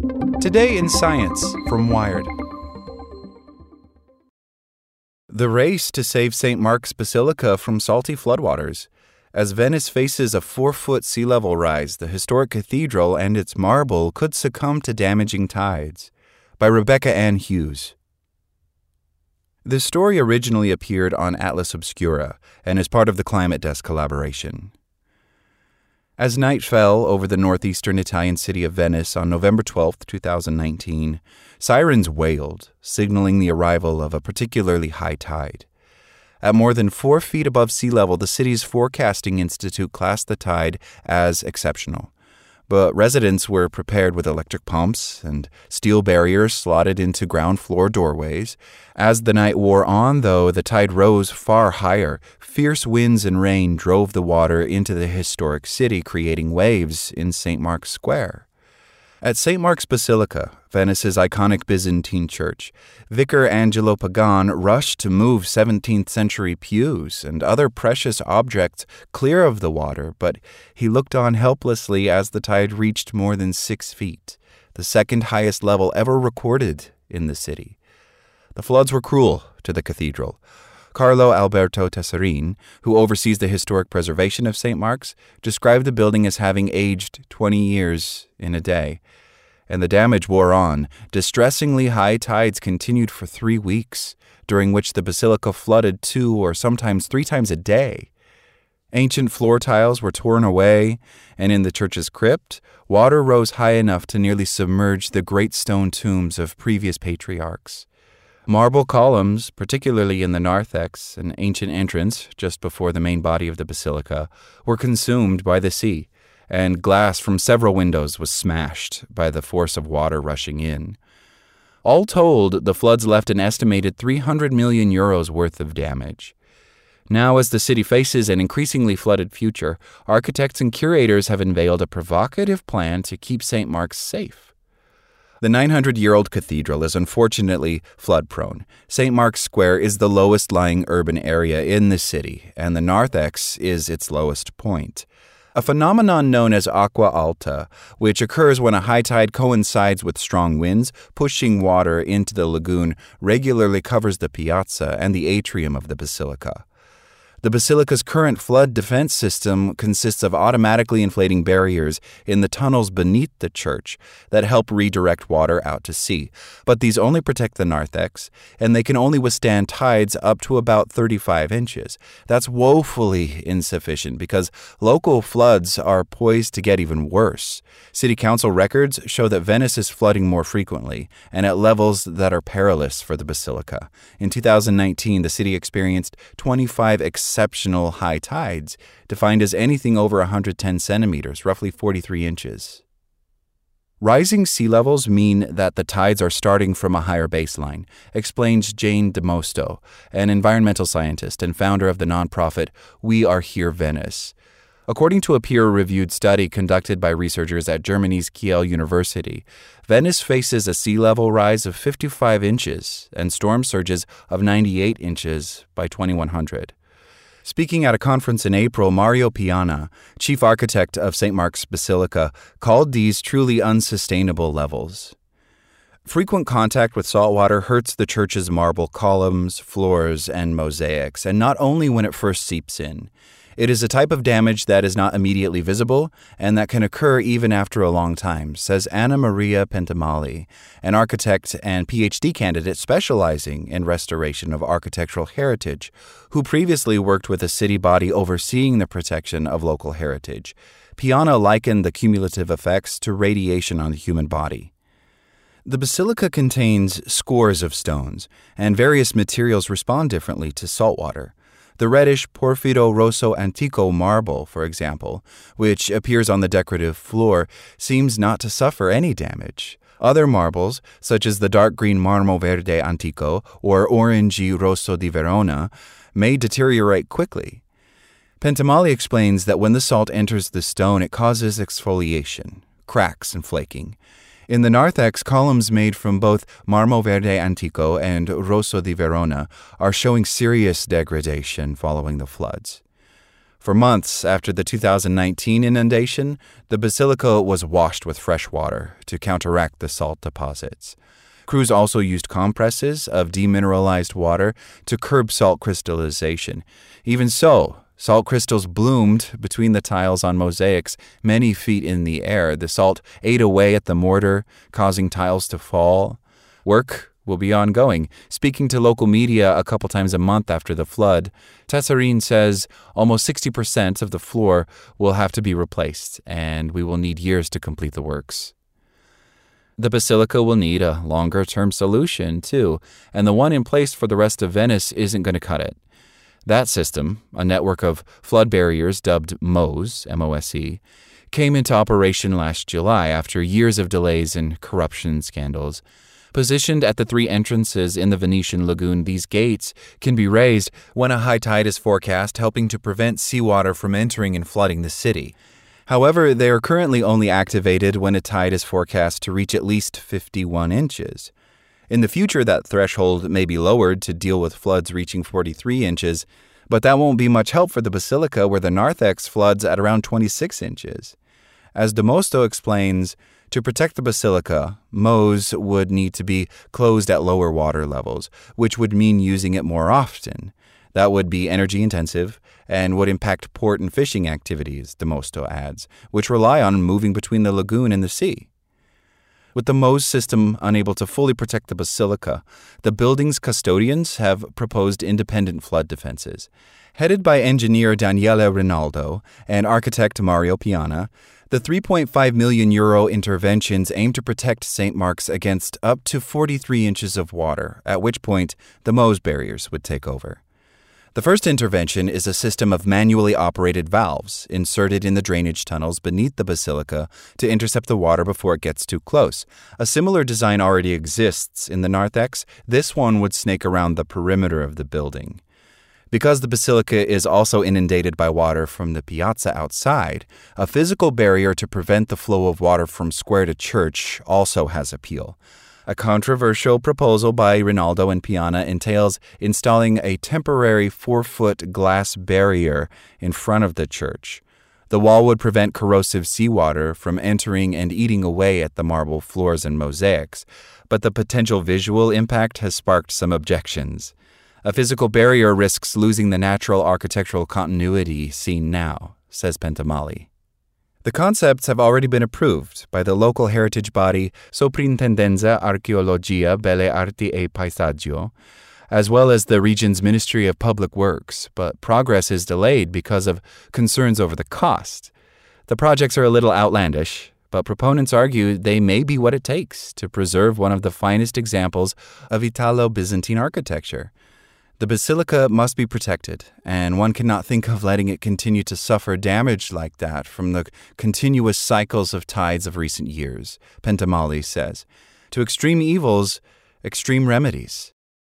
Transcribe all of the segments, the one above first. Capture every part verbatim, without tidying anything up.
Today in Science from Wired. The race to save Saint Mark's Basilica from salty floodwaters. As Venice faces a four-foot sea level rise, the historic cathedral and its marble could succumb to damaging tides. By Rebecca Ann Hughes. The story originally appeared on Atlas Obscura and is part of the Climate Desk collaboration. As night fell over the northeastern Italian city of Venice on November twelfth, twenty nineteen, sirens wailed, signaling the arrival of a particularly high tide. At more than four feet above sea level, the city's forecasting institute classed the tide as exceptional. But residents were prepared with electric pumps and steel barriers slotted into ground floor doorways. As the night wore on, though, the tide rose far higher. Fierce winds and rain drove the water into the historic city, creating waves in Saint Mark's Square. At Saint Mark's Basilica, Venice's iconic Byzantine church, Vicar Angelo Pagan rushed to move seventeenth century pews and other precious objects clear of the water, but he looked on helplessly as the tide reached more than six feet, the second highest level ever recorded in the city. The floods were cruel to the cathedral. Carlo Alberto Tessarin, who oversees the historic preservation of Saint Mark's, described the building as having aged twenty years in a day. And the damage wore on. Distressingly high tides continued for three weeks, during which the basilica flooded two or sometimes three times a day. Ancient floor tiles were torn away, and in the church's crypt, water rose high enough to nearly submerge the great stone tombs of previous patriarchs. Marble columns, particularly in the narthex, an ancient entrance just before the main body of the basilica, were consumed by the sea, and glass from several windows was smashed by the force of water rushing in. All told, the floods left an estimated three hundred million euros worth of damage. Now, as the city faces an increasingly flooded future, architects and curators have unveiled a provocative plan to keep Saint Mark's safe. The nine hundred year old cathedral is unfortunately flood-prone. Saint Mark's Square is the lowest-lying urban area in the city, and the narthex is its lowest point. A phenomenon known as acqua alta, which occurs when a high tide coincides with strong winds, pushing water into the lagoon, regularly covers the piazza and the atrium of the basilica. The basilica's current flood defense system consists of automatically inflating barriers in the tunnels beneath the church that help redirect water out to sea. But these only protect the narthex, and they can only withstand tides up to about thirty-five inches. That's woefully insufficient because local floods are poised to get even worse. City council records show that Venice is flooding more frequently and at levels that are perilous for the basilica. In two thousand nineteen, the city experienced twenty-five exceptional high tides, defined as anything over one hundred ten centimeters, roughly forty-three inches. Rising sea levels mean that the tides are starting from a higher baseline, explains Jane DeMosto, an environmental scientist and founder of the nonprofit We Are Here Venice. According to a peer-reviewed study conducted by researchers at Germany's Kiel University, Venice faces a sea level rise of fifty-five inches and storm surges of ninety-eight inches by twenty-one hundred. Speaking at a conference in April, Mario Piana, chief architect of Saint Mark's Basilica, called these truly unsustainable levels. Frequent contact with salt water hurts the church's marble columns, floors, and mosaics, and not only when it first seeps in. It is a type of damage that is not immediately visible and that can occur even after a long time, says Anna Maria Pentamali, an architect and P H D candidate specializing in restoration of architectural heritage, who previously worked with a city body overseeing the protection of local heritage. Piana likened the cumulative effects to radiation on the human body. The basilica contains scores of stones, and various materials respond differently to salt water. The reddish Porfido Rosso Antico marble, for example, which appears on the decorative floor, seems not to suffer any damage. Other marbles, such as the dark green Marmo Verde Antico or Orangey Rosso di Verona, may deteriorate quickly. Pentamali explains that when the salt enters the stone, it causes exfoliation, cracks, and flaking. In the narthex, columns made from both Marmo Verde Antico and Rosso di Verona are showing serious degradation following the floods. For months after the two thousand nineteen inundation, the basilica was washed with fresh water to counteract the salt deposits. Crews also used compresses of demineralized water to curb salt crystallization. Even so, salt crystals bloomed between the tiles on mosaics many feet in the air. The salt ate away at the mortar, causing tiles to fall. Work will be ongoing. Speaking to local media a couple times a month after the flood, Tessarin says almost sixty percent of the floor will have to be replaced, and we will need years to complete the works. The basilica will need a longer-term solution, too, and the one in place for the rest of Venice isn't going to cut it. That system, a network of flood barriers dubbed MOSE, M O S E, came into operation last July after years of delays and corruption scandals. Positioned at the three entrances in the Venetian lagoon, these gates can be raised when a high tide is forecast, helping to prevent seawater from entering and flooding the city. However, they are currently only activated when a tide is forecast to reach at least fifty-one inches. In the future, that threshold may be lowered to deal with floods reaching forty-three inches, but that won't be much help for the basilica, where the narthex floods at around twenty-six inches. As Demosto explains, to protect the basilica, MOSE would need to be closed at lower water levels, which would mean using it more often. That would be energy intensive and would impact port and fishing activities, Demosto adds, which rely on moving between the lagoon and the sea. With the MOSE system unable to fully protect the basilica, the building's custodians have proposed independent flood defenses. Headed by engineer Daniele Rinaldo and architect Mario Piana, the three point five million euro interventions aim to protect Saint Mark's against up to forty-three inches of water, at which point the MOSE barriers would take over. The first intervention is a system of manually operated valves inserted in the drainage tunnels beneath the basilica to intercept the water before it gets too close. A similar design already exists in the narthex. This one would snake around the perimeter of the building. Because the basilica is also inundated by water from the piazza outside, a physical barrier to prevent the flow of water from square to church also has appeal. A controversial proposal by Rinaldo and Piana entails installing a temporary four-foot glass barrier in front of the church. The wall would prevent corrosive seawater from entering and eating away at the marble floors and mosaics, but the potential visual impact has sparked some objections. A physical barrier risks losing the natural architectural continuity seen now, says Pentamali. The concepts have already been approved by the local heritage body Soprintendenza Archeologia Belle Arti e Paesaggio, as well as the region's Ministry of Public Works, but progress is delayed because of concerns over the cost. The projects are a little outlandish, but proponents argue they may be what it takes to preserve one of the finest examples of Italo-Byzantine architecture. The basilica must be protected, and one cannot think of letting it continue to suffer damage like that from the continuous cycles of tides of recent years, Pentamali says. To extreme evils, extreme remedies.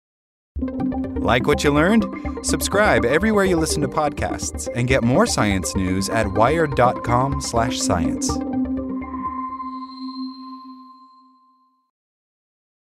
Like what you learned? Subscribe everywhere you listen to podcasts and get more science news at wired dot com slash science.